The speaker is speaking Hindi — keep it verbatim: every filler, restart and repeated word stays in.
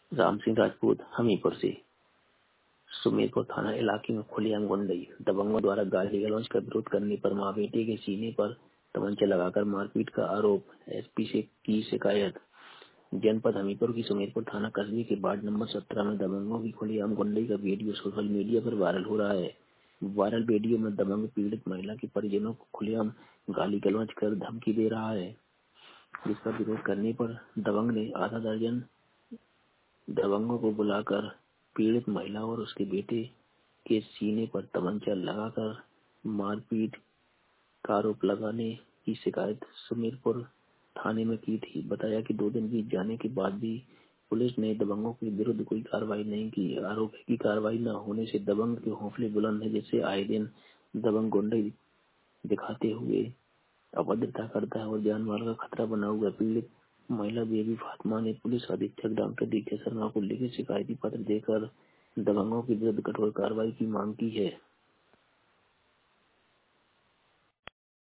राम सिंह राजपूत हमीरपुर से। सुमेरपुर थाना इलाके में खुलेआम गुंडई, दबंगों द्वारा गाली गलौज का विरोध करने पर मां बेटे के सीने पर तमंचा लगाकर मारपीट का आरोप, एसपी से की शिकायत। जनपद हमीरपुर की सुमेरपुर थाना कस्बे के वार्ड नंबर सत्रह में दबंगों की खुलेआम गुंडई का वीडियो सोशल मीडिया पर वायरल हो रहा है। वायरल वीडियो में दबंग पीड़ित महिला के परिजनों को खुलेआम गाली गलौज कर धमकी दे रहा है, जिसका विरोध करने पर दबंग ने आधा दर्जन दबंगों को बुलाकर पीड़ित महिला और उसके बेटे के सीने पर तमंचा लगाकर मारपीट का आरोप लगाने की शिकायत सुमेरपुर थाने में की थी। बताया कि दो दिन बीत जाने के बाद भी पुलिस ने दबंगों के विरुद्ध कोई कार्रवाई नहीं की। आरोप है कि कार्रवाई न होने से दबंग के हौसले बुलंद है, जिससे आए दिन दबंग गुंडे दिखाते हुए अभद्रता करता है और जान माल का खतरा बना हुआ है। पीड़ित महिला बेबी फातिमा ने पुलिस अधीक्षक डॉक्टर डी के शर्मा को लिखित शिकायती पत्र देकर दबंगों के विरुद्ध कठोर कार्रवाई की मांग की है।